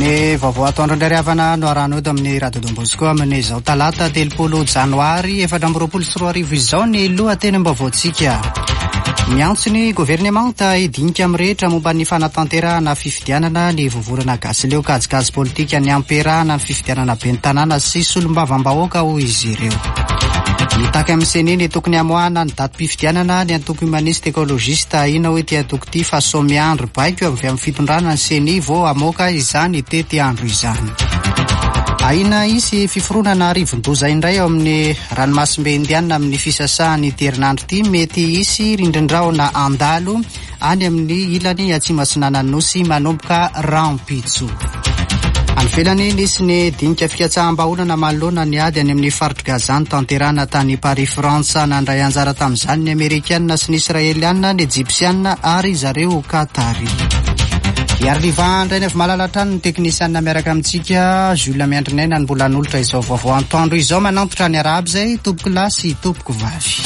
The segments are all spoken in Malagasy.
Ny vaovao ataondrondreriavana no arano eto amin'ny Radio Don Bosco amin'ny izao talata 30 janoary 2024 izao ny lohateny-baovaontsika. Miantso ny governemanta hidinika amin'ny rehetra momba ny fanatanterahana fifidianana ny vovonana gasy leo kajikajy politika ny amperahana ny fifidianana ben'ny tanàna sy solombavam-bahoaka ho izy ireo. Mitaka amin'ny seniny tokony amoahana ny datim-pifidianana ny antoko humaniste ekologista ina hoe tia antoko ty fa somiandro baiko avy amin'ny fitondrana ny seni vao amoaka izany tety andro izany. Aina isy fiforonana rivon-doza indray ao amin'ny ranomasimbe indiana amin'ny fisasahany terinandro ty mety isy rindrindraona andalo any amin'ny ilany atsimasinananosy manomboka rampitso. Anvelany nisy ny dinika fikatsahambaolana manoloana ny ady any amin'ny faritry Gaza tanterana tany Paris Frantsa nandray anjara tamin'izany ny Amerikanina sy ny Israelianina ny Egyptianina ary zareo Katary. Iarliva andray ny avy malalatrany ny teknisianina miaraka amintsika Jules Miandrinena ny mbola nolotra izao vaovao antoandro izao manantotra ny araby zay tompoko lasy tompoko vavy.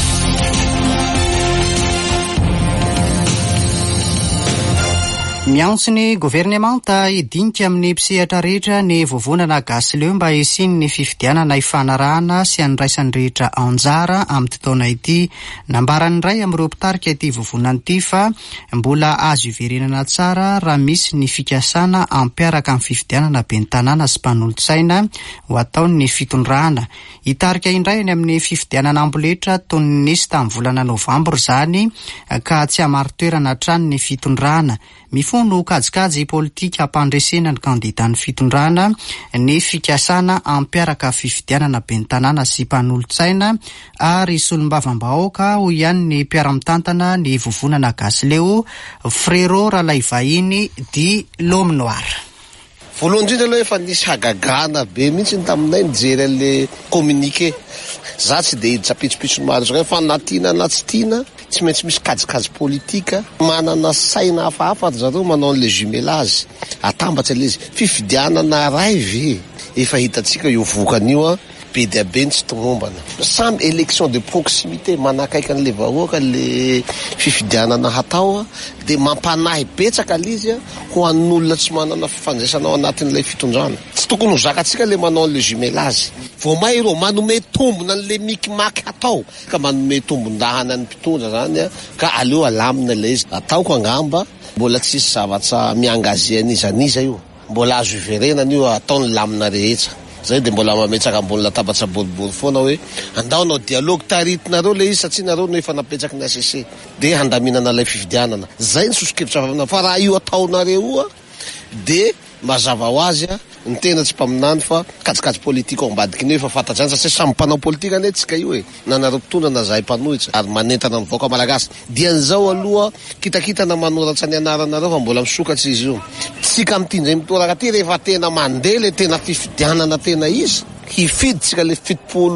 Miantso ny governemanta hidinika amin'ny mpisehatra rehetra ny vovonana gasy leo mba hisiny ny fifidianana ifanarahana sy andraisany rehetra anjara amin'ny taona ity. Nambarany iray amin'ireo mpitarika ity vovonana ity fa mbola azo iverenana tsara raha misy ny fikasana ampiaraka amin'ny fifidianana ben'ny tanàna sy mpanolontsaina ho ataony fitondrana. Hitarika indray ny amin'ny fifidianana amboletra tony nisy tamin'ny volana novambra zany ka tsy hamaritoerana hatrany ny fitondrana. Mifono kajikajy politika ampandresena ny kandida ny fitondrana ny fikasana ampiaraka fifidianana ben'ny tanàna sy mpanolontsaina ary solombavam-bahoaka ho ihany ny mpiara-mitantana ny vovonana gasy leo Frérot Ralay Vahiny di Lomnoir. Voalohany indrindra aloha efa nisy hagagana be mihitsy ny taminay nijery an'le communiqué. Za tsy de hiditra pitsopitsony maro zao fa natina na tsy tiana tsy maintsy misy kajikajy politika manana saina hafahafa zareo manao an'le jumelage atambatsy alezy fifidianana ray ve efa hitatsika io vokan'io be dia be tsy tomombana samby élection de proximité manakaiky an'le vahoaka le fifidianana hatao de mampanahy betsaka lizy ho an'olona tsy manana fifandraisana ao anatin'ilay fitondrana. Tsy tokony ho zakatsika le manao an'le jumelage vao may ireo manome tombona an'le mikimaky hatao ka manome tombon-dahana ny mpitondra zany ka aleo alamina le izy ataoko angamba mbola tsisy zavatra miangazy an'izaniza io mbola azo iverenana io ataony lamina rehetra. Zay de mbola mametsaka ambony latabatra boribory foana hoe andao nao dialogue taritinareo le izy satria nareo no efa napetraky ny ACC de handaminana lay fifidianana. Zay ny soso-kevitra fa raha io ataonareo de mazava ho azy ny tena tsy mpaminany fa kajikajy politika ao ambadiky ny efa fantatrany satria samy mpanao politika ane tsika io nanareo mpitondra na zahay mpanohitra ary manentana ny vahoaka malagasy dian'izao aloha kitakitana manoratsa ny anaranareo fa mbola misokatsy izy io tsika mitindray mitoraka ty rehefa tena mandeha le tena fifidianana tena izy hifiditsika le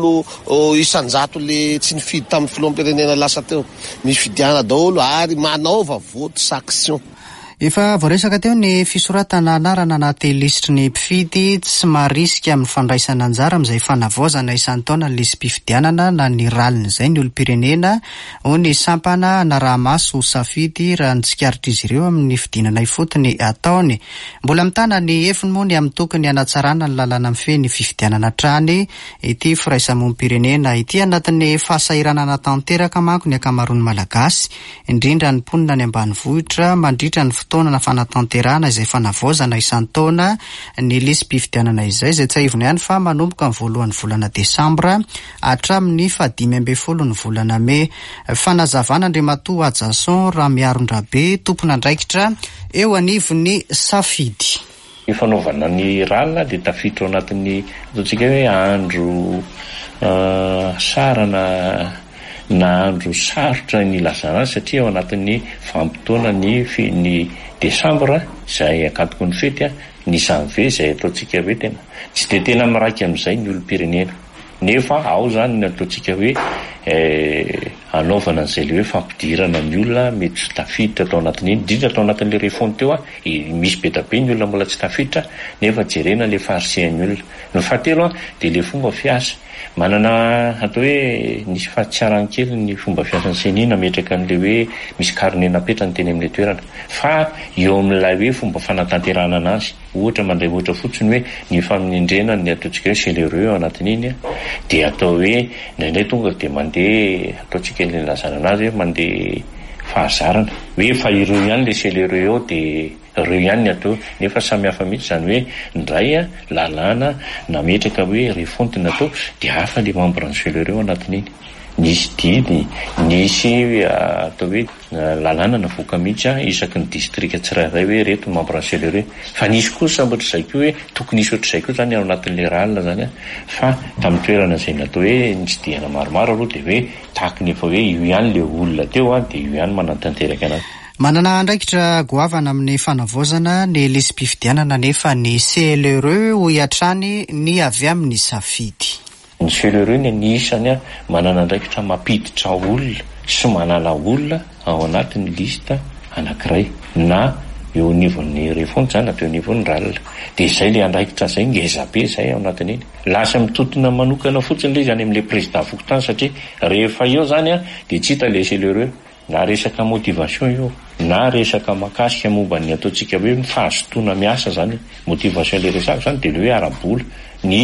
70 isanjato le tsy nifidy tamin'ny filoham-pirenena lasa teo mifidiana daholo ary manaova vote saction. Efa voaresaka teo ny fisoratana anarana anaty lisitry ny mpifidy tsy marisika amin'ny fandraisana anjara amin'izay fanavaozana isan'ny taona ny lisy mpifidianana na ny raliny izay ny olom-pirenena ho ny sampana anarahamaso safidy raha nitsikaritr'izy ireo amin'ny fidinana ifotony ataony. Mbola mitana ny efiny moa ny amin'ny tokony hanatsarana ny lalàna mifehy fifidianana trany ity firaisamonim-pirenena ity anatin'ny fahasahiranana tanteraka manko ny akamaroany malagasy indrindra ny mponina ny ambanivohitra mandritra ny fotoana fanatanterahana izay fanavaozana isan'ny taona ny lisy mpifidianana izay tsy aivona ihany fa manomboka ny voalohan'ny volana Desambra hatramin'ny 15 ny volana May. Fanazavana Andriamatoa Jason Ramiarondrabe tompona andraikitra eo anivon'ny safidy. Ny fanaovana ny ralina dia tafiditra anatin'ny ataontsika hoe andro sarana na andro sarotra ny lazana satria ao anatin'ny vanim-potoana ny Desambra izay akatoko ny fety ny janvier izay ataontsika hoe tena tsy de tena miraika amin'izay ny olom-pirenena nefa ao zany ny ataontsika hoe anaovana an'izay le hoe fampidirana ny olona mety tsy tafiditra atao anatin'iny indrindra atao anatin'le réforme teo misy be da be ny olona mbola tsy tafiditra nefa jerena le farisehan'ny olona. Ny fahatelo dia le fomba fiasa manana atao hoe nisy fahatsiarany kely ny fomba fiasan'ny CENI nametraka an'le hoe misy carnet napetrany teny amin'le toerana fa eo amin'ilay hoe fomba fanatanterahana anazy ohatra mandray ohatra fotsiny hoe ny faminendrena ny ataontsika hoe cheléreux ao anatin'iny dia atao hoe indraindray tonga dia mandeha ataontsika le lazana anazy hoe mandeha fahazarana hoe fa ireo ihany le cheléreux eo dia ireo ihany ny atao nefa samy hafa mihitsy izany hoe ndray lalàna nametraka hoe refonty natao dia hafa le membre ny cheléreux anatin'iny nisy diny nisy atao hoe lalàna navoaka mihitsy isaky ny distrika tsirairay hoe reto membre ny cheléreux fa nisy kosa ohatr'izay koa hoe tokony nisy ohatr'izay koa zany ao anatin'le ralina zany fa tamin'ny toerana izay natao hoe nitsidihana maromaro aloha dia hoe tahaka ny efa hoe io ihany le olona teo dia io ihany manatanteraka anazy. Manana andraikitra goavana amin'ny fanavaozana ny lisym-pifidianana nefa ny cheléreux ho iatrany ny avy amin'ny safidy. Ny cheléreux ny isany manana andraikitra mampiditra olona sy manala olona ao anatin'ny lista anankiray na eo nivon'ny refonty zany atao eo nivon'ny ralina dia izay le andraikitra izay ngezabe izay ao anatin'iny lasa mitotona manokana fotsiny le zany amin'le président fokontany satria rehefa eo zany dia tsy hita le cheléreux na resaka motivation io na resaka makasika momba ny ataontsika hoe fahazotoana miasa zany motivation le resaka zany dia le hoe arabola ny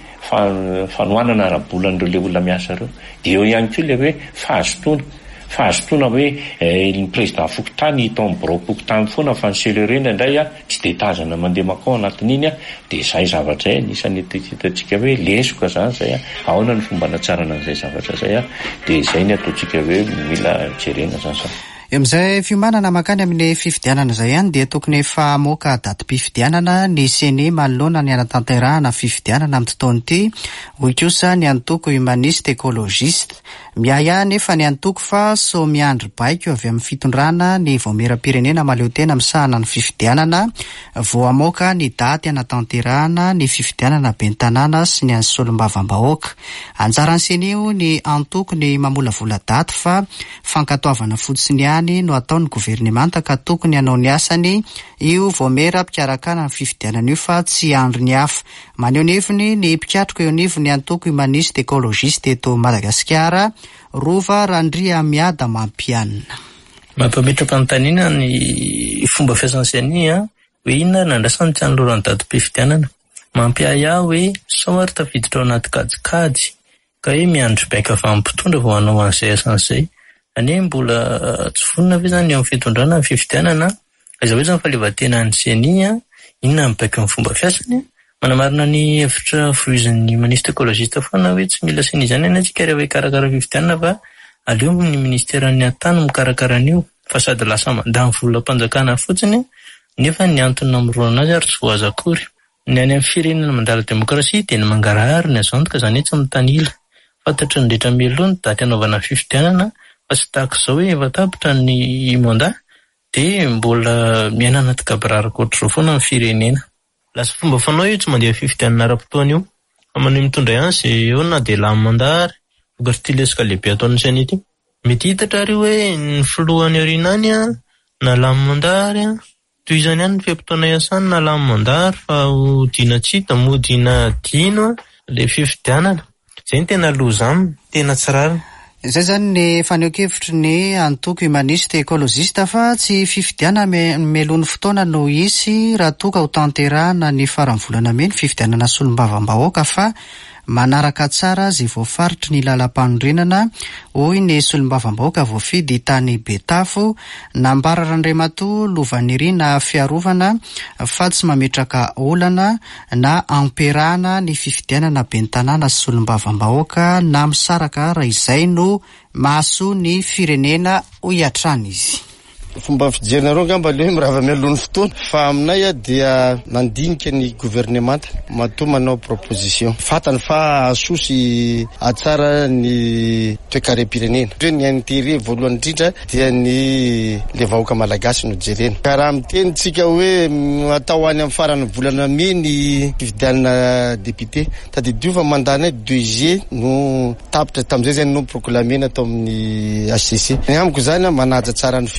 fanoanana arabolan'ireo le olona miasa ireo dia eo ihany koa le hoe fahazotoana hoe ny président fokontany hita amin'ny bureau fokontany foana fa ny cheléreux indray tsy dia tazana mandeha makao anatin'iny dia izay zavatra nisany hitantsika hoe lesoka zany zay ahoana ny fomba natsarana an'izay zavatra zay dia izay ny ataontsika hoe mila jerena zany sa. Eo amin'izay fiomanana makany amin'ny fifidianana izay ihany dia tokony efa moka datim-pifidianana ny CENI manoloana ny anatanterahana fifidianana amin'ny tontolo ity hoy kosa ny antoko humaniste écologiste miaya nefa ny antoko fa so miandry baiko avy amin'ny fitondrana ny voameram-pirenena maleo tena misahana ny fifidianana voamoka ny daty anatanterahana ny fifidianana ben'ny tanàna sy ny an'ny solombavam-bahoaka anjaran'ny CENI ny antoko ny mamolavola daty fa fankatoavana fotsiny no ataon'ny governemanta ka tokony hanao ny asany io voameram-pikarakana ny fifidianana io fa tsy andro ny hafa maneho ny heviny ny mpikatroka eo anivony antoko humaniste écologiste eto Madagasikara Rova Randria Miada Mampianina. Mampametraka anontaniana ny fomba fiasan'ny CENI hoe inona nandrasany tsy hanolorany datim-pifidianana mampiay hoe somary tafiditra ao anaty kajikajy ka hoe miandry baika avy amin'ny mpitondra vao hanao an'izay asan'izay ane mbola tsy vonona ve zany eo amin'ny fitondrana ny fifidianana aiza hoe zany faleovan-tena ny CENI inona mibaiko amin'ny fomba fiasany manamarina ny hevitra voizin'ny humaniste écologiste foana hoe tsy mila CENI zany antsika rehefa hikarakara fifidianana fa aleo ny ministeran'ny antany mikarakara an'io fa sady lasa mandany volam-panjakana fotsiny nefa ny antony namorona azy ary tsy voazakory ny any amin'ny firenena mandala demokrasia dia ny mangarahary ny azantoka zany hoe tsy mitanila fantatry ny rehetra melony daty anaovana fifidianana fa sy tahaka izao hoe efa tapitra ny mandat dia mbola miaina anaty gabararaka ohatr'izao foana ny firenena. Lasa fomba fanao io tsy mandeha fifidianana ara-potoana io fa maneho mitondra ihany izay eo na dia lamy mandary vokatry ty lesika lehibe ataon'ny CENI ity mety hitatra ary hoe ny filohan'ny aoriana any na lamy mandary toy izany ihany ny fiam-potoana iasany na lamy mandary fa ho dina tsita mo dina dino le fifidianana izay ny tena loza aminy tena tsirarina. Izay zany ny faneho-kevitry ny antoko humaniste écologiste fa tsy fifidiana melony fotoana no isy raha toka ho tanterahana ny faran'ny volana mena fifidianana solombavam-bahoaka fa manaraka tsara izay voafaritry ny lalam-panorenana hoy ny solombavam-bahoaka voafidy tany Betafo nambara Randriamatoa Lovanirina fiarovana fa tsy mametraka olana na amperahana ny fifidianana ben'ny tanàna sy solombavam-bahoaka na misaraka raha izay no mahasoa ny firenena ho iatrany izy. Fomba fijerena ngamba le mirava mialony fotoana fa aminay dia nandinika ny gouvernemanta matoa manao proposition fatany fa asosy atsara ny toe-karem-pirenena hoe ny intérêt voalohany indrindra dia ny le vahoaka malagasy no jerena ka raha mitenitsika hoe atao any amin'ny farany volana may ny fifidianana député tadidio fa mandany 2 juillet no tapitra tamin'izay zany no proclamena atao amin'ny HCC ny amiko zany manaja tsara ny fimpotona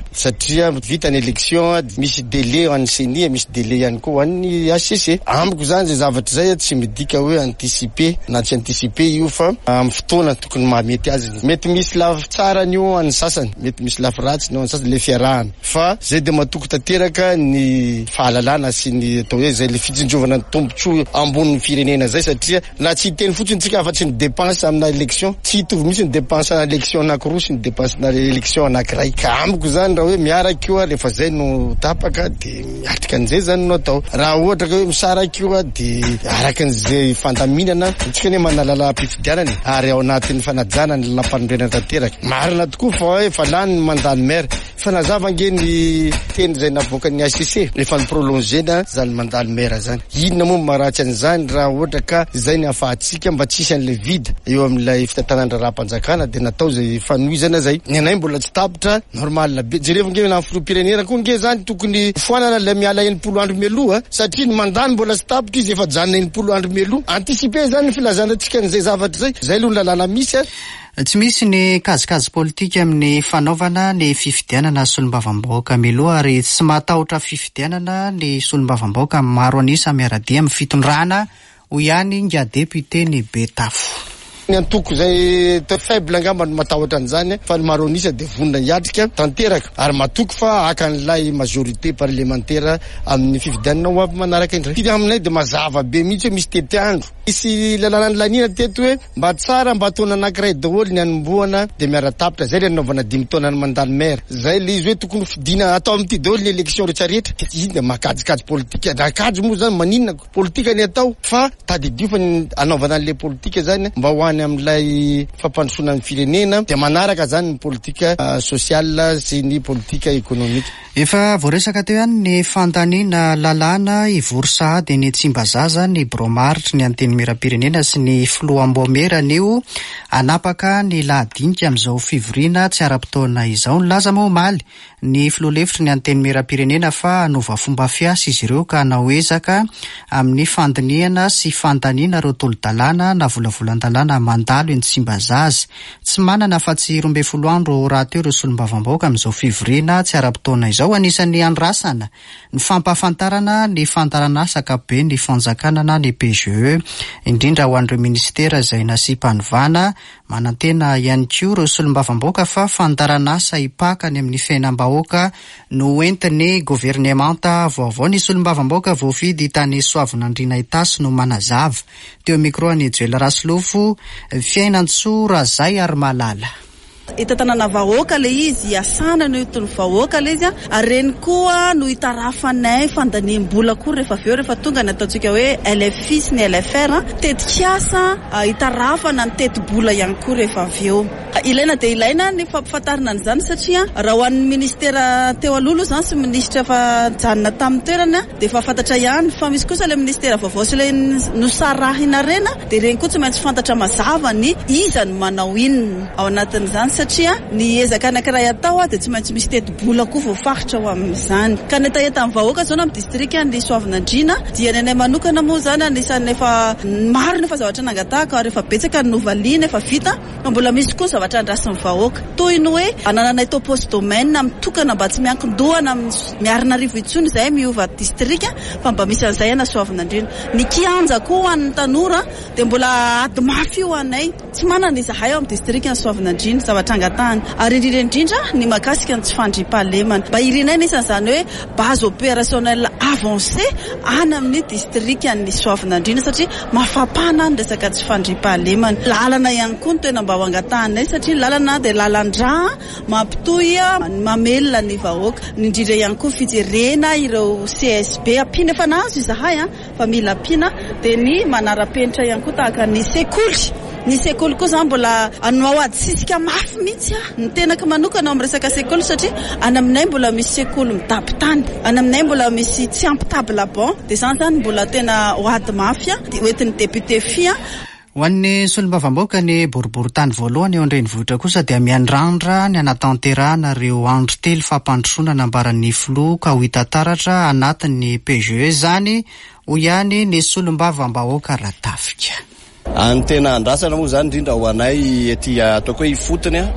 satria vita ny élection misy délai ho an'ny CENI, misy délai ihany koa ho an'ny ACC. Amiko zany zay zavatra zay tsy midika hoe anticiper na tsy anticiper io fa amin'ny fotoana tokony mahamety azy. Mety misy lafy tsara ny io an'ny sasany, mety misy lafy ratsy ny an'ny sasany le fiarahana. Fa zay de matoko tanteraka ny fahalalana sy ny atao hoe zay le fitsinjovana tombontsoa ambonin'ny firenena zay, satria na tsy teny fotsiny tsika afa-tsy ny dépense amina élection, tsy hitovy mihitsy ny dépense na élection anankiroa sy ny dépense na élection anankiray. Ka amiko zany raha hoe miaraka io rehefa zay no tapaka de miatrika an'izay zany no atao. Raha ohatra ka hoe misaraka io de araka an'izay fandaminana tsika ne manalala ampifidianany ary ao anatin'ny fanajana ny lalampanondrena tanteraka. Marina tokoa fa hoe efa lany ny mandany maire. Fanazava nge ny teny zay navoakan'ny ACC efa ny prolongena zany mandany maire zany. Inona moa maratsy an'izany raha ohatra ka zay ny afahatsika mba tsisy an'le vide eo amin'ilay fitantanandraram-panjakana de natao zay fanoizana zay. Ny anay mbola tsy tapitra normal be. Jereva nge na filoham-pirenena koa nge zany tokony foanana le miala 90 andro mialoha satria ny mandany mbola tsy tapitra izy efa janona 90 andro mialoha. Anticiper zany ny filazanantsika an'izay zavatra zay. Zay aloha lalàna misy. Tsy misy ny kazikazy politika amin'ny fanaovana ny fifidianana solombavam-bahoaka mialoha ary tsy matahotra fifidianana ny solombavam-bahoaka maro anisa miaradia amin'ny fitondrana ho ihany nga député ny Betafo. Ny antoko zay faible angamba no matahotra an'izany fa ny maro anisa de vonona hiatrika tanteraka ary matoko fa akan'ilay majorité parlementaire amin'ny fifidianana ho avy manaraka indray. Fidy aminay de mazava be mihitsy hoe misy tety andro. Misy lalàna lanina teto hoe mba tsara mba taona anankiray daholo ny anomboana de miara-tapitra zay le anaovana 10 taona ny mandany maire. Zay le izy hoe tokony fidina atao amin'ity daholo ny élection rehetrarehetra. Iny de makajikajy politika. Nakajy moa zany maninona politika ny atao fa tadidio fa anaovana an'le politika zany mba ho amin'ilay fampandrosoana amin'ny firenena de manaraka zany ny politika sosiala sy ny politika ekonomika. Efa voaresaka teo ihany ny fantaniana lalàna ivory ny Tsimbazaza ny Bromaritry ny anteny miram-pirenena sy ny Filoamboamerana io anapaka ny lahadinika amin'izao fivoriana tsy ara-potoana izao. Ny laza moa omaly ny filoalefitry ny anteny miram-pirenena fa hanova fomba fiasa izy ireo ka nahoezaka amin'ny fandiniana sy fantaniana ireo tolo-dalàna na volavolan-dalàna mandalo eny Tsimbazaza. Tsy manana fa tsy 12 andro raha teo ireo solombavam-bahoaka amin'izao fivoriana tsy ara-potoana izao. Anisan'ny andrasana ny fampahafantarana ny fantaranasaka be ny fanjakanana ny PGE indrindra ho an'ireo ministera izay nasipanivanana manantena ihany koa ireo solombavam-bahoaka fa fantaranasa hipakany amin'ny fiainam-bahoaka no entiny governemanta vaovao. Ny solombavam-bahoaka voafidy tany Soavinandriana Itasy no manazava teo micro ny Joel Raslofo fiainan-tsoa razay ary malala. Ita tanana vahoaka le izy iasana no itony vahoaka le izy ary reny koa no hitarafanay fandaniam-bola koa rehefa aveo rehefa tonga ny ataontsika hoe LFI sy ny LFR tetikiasa hitarafana ny teti-bola ihany koa rehefa aveo. Ilaina de ilaina ny fampafantarana an'izany satria raha ho an'ny ministera teo alohalo zany sy ministra fa janona tamin'ny toerana de efa fantatra ihany fa misy kosa le ministera vaovao sy le nosarahina rena de reny koa tsy maintsy fantatra mazava ny iza no manao inona ao anatin'izany satria ny ezaka anankiray atao de tsy maintsy misy teti-bola koa voafaritra ho amin'izany. Ka ny etaeta amin'ny vahoaka zao na amin'ny distrika ny Soavinandriana dia ny anay manokana moa zany anisan'ny efa maro ny efa zavatra nangatahaka ary efa betsaka ny novaliana efa vita mbola misy koa zavatra andrasin'ny vahoaka toy ny hoe anananay tao poste domaine mitokana mba tsy miankin-dohana miarina rivo itsony izay miova distrika fa mba misy an'izay ana Soavinandriana. Ny kianja koa ho an'ny tanora de mbola ady mafy io anay tsy manana izahay ao amin'ny distrika ny Soavinandriana zavatra angatahany ary indrindra ny makasika ny tsy fandriam-pahalemana mba irinay nisan'izany hoe base opérationnelle avancée any amin'ny distrika ny Soavinandriana satria mafapana ny resaka tsy fandriam-pahalemana. Lalana ihany koa ny tena mba ho angatahanay satria lalana de lalan-dra mampitohy mamelona ny vahoaka ny indrindra ihany koa fijerena ireo CSB ampina efa nazo izahay fa mila ampina de ny manara-penitra ihany koa tahaka ny sekoly. Ny sekoly koa zany mbola anao ady sisika mafy mihitsy ny tenaka manokana amin'ny resaka sekoly satria any aminay mbola misy sekoly midapitany, any aminay mbola misy tsy ampy table banc de zany mbola tena ho ady mafy de hoentin'ny député fia. Ho an'ny solombavam-bahoaka ny boriboritany voalohany eo an-drenivohitra kosa dia miandrandra ny anatanterahana ireo andro telo fampandrosoana nambaran'ny filoha ka ho hita taratra anatin'ny PGE zany ho ihany ny solombavam-bahoaka Ratafika. Any tena andrasana moa zany indrindra ho anay ety ataoko hoe ifotony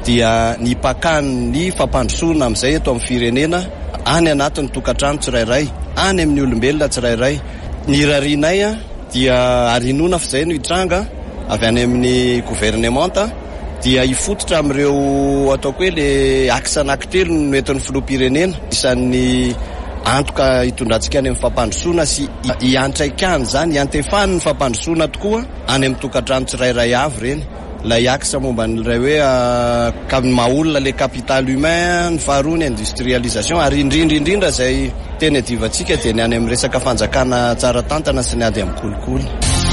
dia ny pakany ny fampandrosoana amin'izay eto amin'ny firenena any anatin'ny tokantrano tsirairay, any amin'ny olombelona tsirairay. Ny rarianay dia arinona fa izay no hitranga avy any amin'ny gouvernemanta dia hifototra amin'ireo ataoko hoe le aksa anankitelo no entin'ny filoham-pirenena, isan'ny antoka hitondrantsika any amin'ny fampandrosoana sy hiantraikany zany hiantefany ny fampandrosoana tokoa any amin'ny tokantrano tsirairay avy reny. Lay aksa momba n'iray hoe maolona le capital humain, ny faharoa ny industrialisation, ary indrindra izay teny adivantsika dia ny any amin'ny resaka fanjakana tsara tantana sy ny ady amin'ny kolikoly.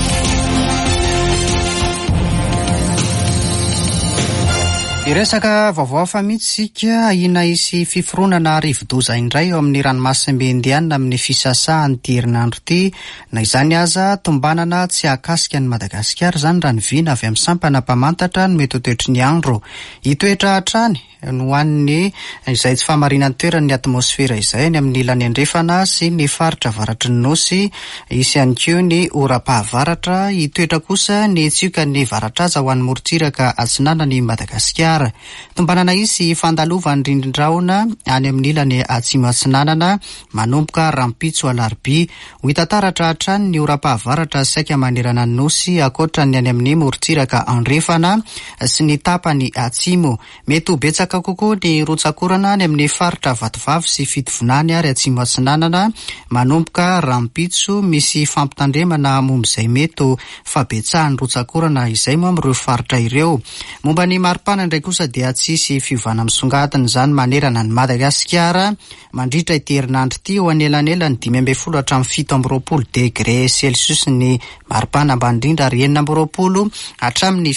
Iresaka vaovao fa mihitsika ina isy fiforonana rivodoza indray eo amin'ny ranomasimbe Indiana amin'ny fisasahan'ity herinandro ity, na izany aza tombanana tsy ahakasika ny Madagasikara zany raha ny vina avy amin'ny sampana mpamantatra no mety ho toetry ny andro. Hitoetra hatrany no hoan'ny izay tsy fahamarinan'ny toerany atmosfera izay ny amin'ny ilany andrefana sy ny faritra avaratry ny nosy, isy ihany koa ny ora-pahavaratra, hitoetra kosa ny tsioka ny varatraza ho an'ny morontsiraka atsinanany Madagasikara. Tombanana isy fandalova ny rindrindraona any amin'ny ilany atsimo atsinanana manomboka rampitso alarobia. Ho hitataratra hatrany ny ora-pahavaratra saika manerana ny nosy akoatra ny any amin'ny morontsiraka andrefana sy ny tapany atsimo. Mety ho betsaka kokoa ny rotsakorana ny amin'ny faritra vatovavy sy fitovonany ary atsimo atsinanana manomboka rampitso, misy fampitandremana momba izay mety ho fabetsahan'ny rotsakorana izay moa amin'ireo faritra ireo. Momba ny maripana indray kosa dia tsisy fiovana misongadina izany manerana ny Madagasikara mandritra ity herinandro ity eo anelanelany 5 hatramin'ny 7 degré Celsius ny maripana ambany indrindra, ary 9 hatramin'ny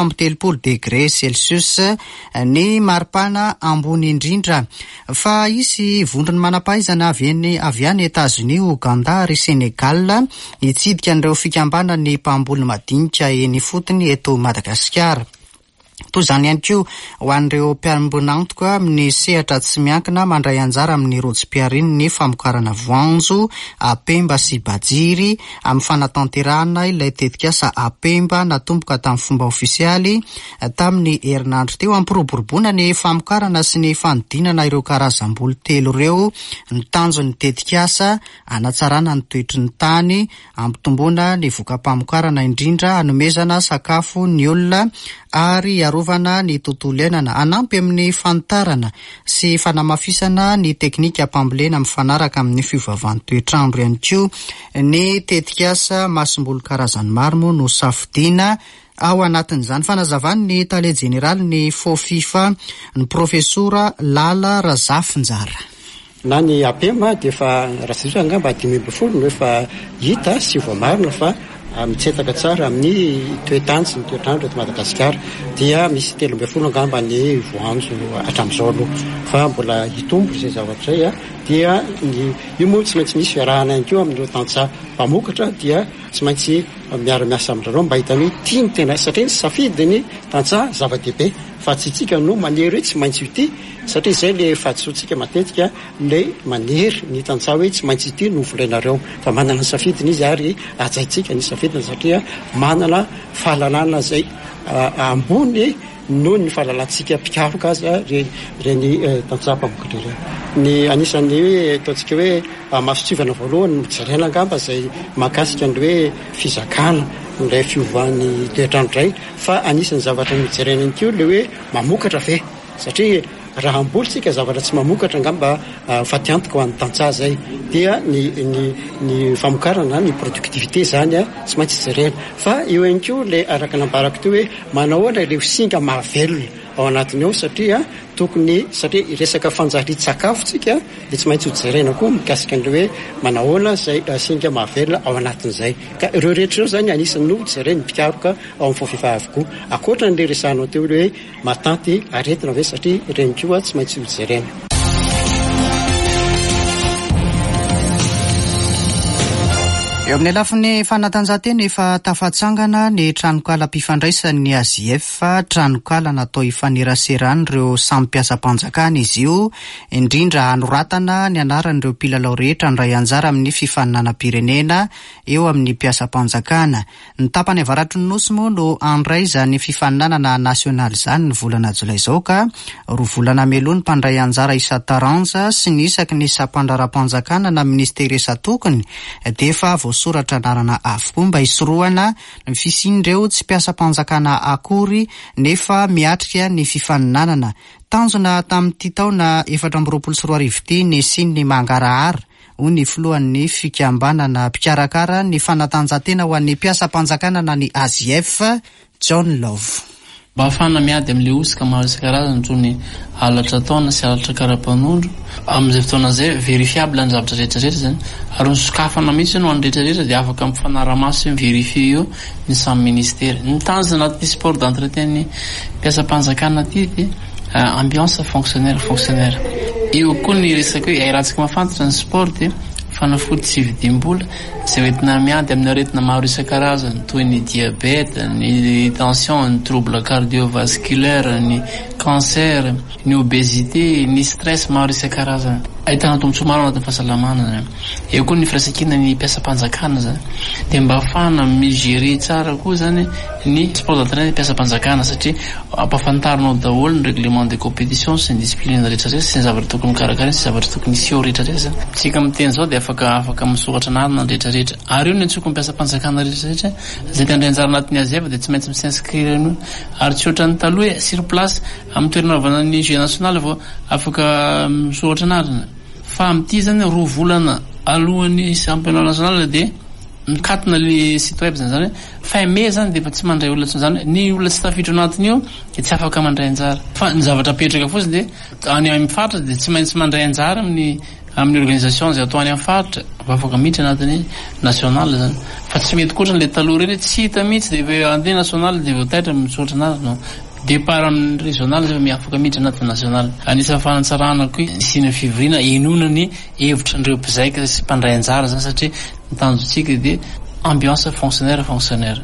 7 degré Celsius ny maripana ambony indrindra. Fa isy vondrony manam-pahaizana avy any États-Unis, Ouganda ary Sénégal hitsidika an'ireo fikambanany ny mpamboly madinika eny fotony eto Madagasikara. Toy izany ihany koa ho an'ireo mpiambina antoka amin'ny sehatra tsy miankina mandray anjara amin'ny rotsim-piariny ny famokarana voanjo, apemba sy bajiry amin'ny fanatanterahana ilay tetikasa apemba natomboka tamin'ny fomba ofisialy tamin'ny herinandro teo. Ampiroboroboana ny famokarana sy ny fanodinana ireo karazam-boly telo ireo, ny tanjon'ny tetikasa, hanatsarana ny toetry ny tany, ampitomboana ny voka-pamokarana indrindra, hanomezana sakafo ny olona ary arovana ny tontolo iainana, anampy amin'ny fanitarana sy fanamafisana ny teknika ampambolena mifanaraka amin'ny fiovaovan'ny toetrandro ihany koa. Ny tetikasa masom-boly karazany maro moa no safidiana ao anatin'izany. Fanazavany ny tale jeneraly ny FIFA ny profesora Lala Razafinjara. Na ny apema dia efa raha angamba 5 no efa hita sy voamarina fa mitsetaka tsara amin'ny toetany sy ny toetrandro eto Madagasikara, dia misy 13 angamba ny voanjo hatramin'izao aloha, fa mbola hitombo izay zavatra izay dia io moa tsy maintsy misy fiarahana ihany koa amin'ireo tantsaha mpamokatra, dia tsy maintsy miara-miasa amin'ireo mba hitany hoe tiany tena, satria ny safidy ny tantsaha zava-dehibe fa tsy tsika no manery hoe tsy maintsy ity, satria izay le fahadisoantsika matetika le manery ny tantsaha hoe tsy maintsy ity no volainareo, fa manana ny safidiny izy ary ajaitsika ny safidiny satria manana fahalalana izay ambony noho ny fahalalantsika mpikaroka aza reny tantsaha mpamokatra ireny. Ny anisan'ny hoe ataontsika hoe masotsivana voalohany mijerena angamba izay mahakasika ny hoe fizakana ilay fiovan'ny toetrandro iray, fa anisan'ny zavatra mijerena ihany koa le hoe mamokatra ve, satria raha ambolitsika zavatra tsy mamokatra angamba fatiantoka ho an'ny tantsaha zay, dia ny famokarana ny productivité zany tsy maintsy jerena. Fa eo ihany koa le araka nambarako teo hoe manahoana le singa mahavelona ao anatiny ao, satria resaka fanjarian-tsakafo tsika dia tsy maintsy ho jerena koa mikasika an'le hoe manahoana zay singa mahavelona ao anatin'izay. Ka ireo rehetra ireo zany anisan'ny no jerena ny mpikaroka ao amin'ny fofefa avokoa, akoatra n'le resanao teo le hoe matanty aretina ve, satria ireny koa tsy maintsy ho jerena. Eo amin'ny lafiny fanatanjahantena efa tafatsangana ny tranokala mpifandraisan'ny AZF, tranokala natao hifaneraserana ireo samy mpiasa-panjakana izy io, indrindra hanoratana ny anaran'ireo mpilalao rehetra ndray anjara amin'ny fifaninanam-pirenena eo amin'ny mpiasa-panjakana. Ny tapany avaratry ny nosy moa no andray izany fifaninanana nasionaly izany ny volana jolay izao ka roa volana meloa ny mpandray anjara isan-taranja sy ny isaky ny isam-pandraram-panjakana na ministera isan-tokony dia efa soratra anarana avokoa mba hisoroana ny fisindreo tsy mpiasa-panjakana akory nefa miatrika ny fifaninanana. Tanjona tamin'ity taona 2024 ity ny siny mangarahara ho ny filohan'ny fikambanana mpikarakara ny fanatanjahantena ho an'ny mpiasa-panjakana na ny AZF, John Love. Mba hafana miady amin'le osika maro isan-karazany toy ny halatra taona sy halatra karapanondro amin'izay fotoana izay verifiable ny zavatra rehetrarehetra zany ary ny sokafana mihitsy no any rehetrarehetra dia afaka mifanara-maso mivérifie eo ny samy ministera. Ny tanjona anaty sport d'entretien ny mpiasa-panjakana ity dia ambiance fonctionnaire eo koa ny resaka hoe ahirantsika mafantatra ny sport fanafody tsy vidim-bola izay hoentina miady amin'ny aretina maro isan-karazany toy ny diabète, ny tension, ny trouble cardiovasculaire, ny cancer, ny obésité, ny stress maro isan-karazany. Ahitana tombontsoa maro anatin'ny fahasalamana zany. Eo koa ny firaisankina ny mpiasa-panjakana zany. Dia mba ahafana migérer tsara koa zany ny sport d'entraînement mpiasa-panjakana satria ampafantarinao daholo ny règlement de compétition sy ny discipline rehetrarehetra sy ny zavatra tokony mikarakara sy zavatra tokony hiseo rehetrarehetra. Tsika miteny zao dia afaka misoratra anarina rehetrarehetra. Ary io ny antsoko mpiasa-panjakana rehetrarehetra izay tandray anjara anatin'ny AZF dia tsy maintsy misinscrire an'io ary tsy ohatran'ny taloha sur place amin'ny toerana avana ny jeu national vao afaka misoratra anarina. Fa amin'ity zany roa volana alohan'ny championnat national dia mikatona le site web zany fin mai zany dia efa tsy mandray olona zany ny olona tsy tafiditra anatiny eo dia tsy afaka mandray anjara. Fa ny zavatra petraka fotsiny dia any amin'ny faritra dia tsy maintsy mandray anjara amin'ny organisation izay atao any amin'ny faritra fa afaka miditra anatin'ny national zany. Fa tsy mety koatra le taloha reny tsy hita mihitsy dia andeha national dia voataitra misoratra anarina no départ amin'ny régional zay afaka miditra anatin'ny national. Anisan'ny fanatsarana koa sy ny fivoriana enona ny hevitra ndreo mpizaika sy mpandray anjara zany satria ny tanjontsika dia ambiance fonctionnaire.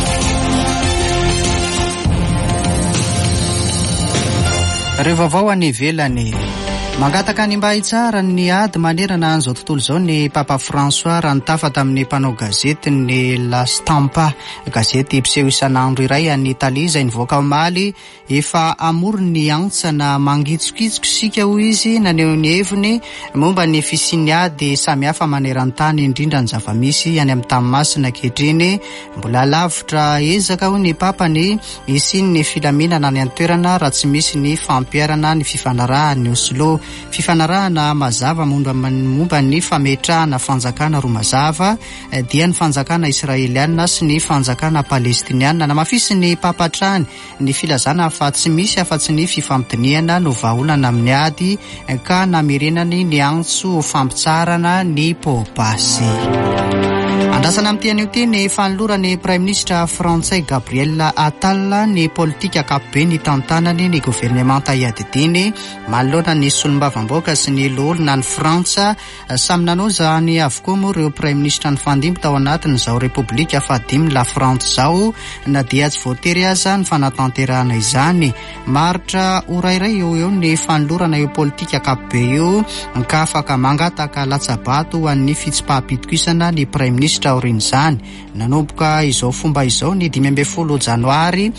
Rehefa vao any ivelany mangataka ny mba hitsara ny ady manerana an'izao tontolo izao ny Papa François raha nitafa tamin'ny mpanao gazety ny La Stampa, gazety mpiseho isan'andro iray any Italia izay nivoaka omaly efa amory ny antsana mangitsokitsoko sika ho izy naneho ny heviny momba ny fisian'ny ady samihafa maneran-tany indrindra ny zava-misy any amin'ny tanimasina ankehitriny. Mbola lavitra ezaka ho ny Papa ny isiny ny filaminana any an-toerana raha tsy misy ny fampiarana ny fifanarahany Oslo, fifanarahana mazava momba ny fametrahana fanjakana roa mazava dia ny fanjakana israeliana sy ny fanjakana palestiniana. Namafisy ny Papa trany ny filazana fa tsy misy afa-tsy ny fifampitiniana no vahaolana amin'ny ady ka namerenany ny antso fampitsarana ny popasy. Andrasana amin'ity anio ity ny fanolorany Prime Ministre Frantsay Gabriel Attal ny politika akapobe ny tantanany ny gouvernemanta iadidiny manoloana ny solombavam-boaka sy ny loholona ny Frantsa. Samy nanao zany avokoa moa ireo Prime Ministre ny fandimby tao anatin'izao Repoblika fahadimy la France zao na dia tsy voatery aza ny fanatanterahana izany. Maritra orairay eo ny fanolorana io politika akapobe io ka afaka mangataka latsabato ho an'ny fitsipaham-pitokisana ny Prime Ministre aorin'izany. Nanomboka izao fomba izao ny 12 janoary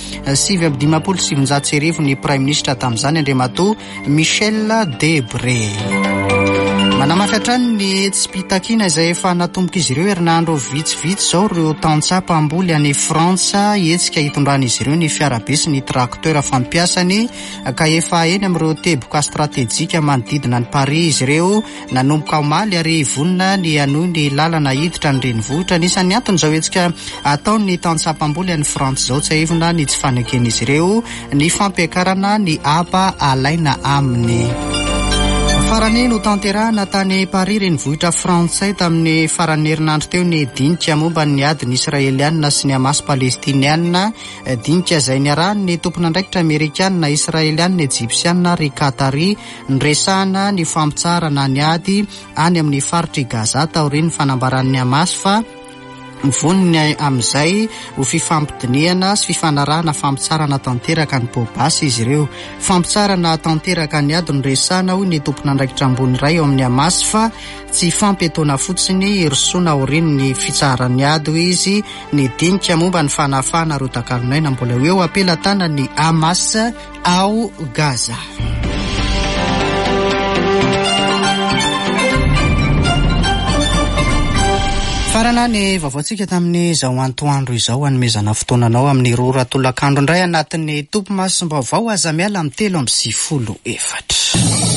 727 ny Prime Ministre tamin'izany Andriamatoa Michel Debré. Manamafy hatrany ny tsipitakiana izay efa natomboka izy ireo herinandro vitsivitsy zao ireo tantsapa amboly any Frantsa etsika hitondran'izy ireo ny fiarabe sy ny trakteur fampiasany ka efa eny amin'ireo teboka stratéjika manodidina ny Paris izy ireo. Nanomboka omaly ary vonona ny anohy ny lalana hiditra ny renivohitra. Nisan'ny antony zao etsika ataony tantsapa amboly any Frantsa zao tsy ahivona ny tsy faneken'izy ireo ny fampiakarana ny aba alaina aminy. Farany no tanterahana tany Paris renivohitra Frantsay tamin'ny farany herinandro teo ny dinika momba ny adiny israeliana sy ny Hamas palestiniana. Dinika izay niarahany ny tompon'andraikitra amerikanina, israeliana, egyptiana ry Qatari nyresahana ny fampitsarana ny ady any amin'ny faritry Gaza taorian'ny fanambaran'ny Hamas fa mivoniny amin'izay ho fifampidiniana sy fifanarahana fampitsarana tanteraka ny pobasy izy ireo. Fampitsarana tanteraka ny ady no resana hoy ny tompona andraikitra ambony iray eo amin'ny Amasy fa tsy fampetona fotsiny irosoana aoriany ny fitsarany ady hoy izy. Ny dinika momba ny fanafana rotakalonaina mbola eo apela-tana ny Hamas ao Gaza. Farana ny vaovaotsika tamin'ny izao antoandro izao anomezana fotoananao amin'ny rora tolakandro indray anatin'ny Topomasim-baovao aza miala amin'ny 3:24.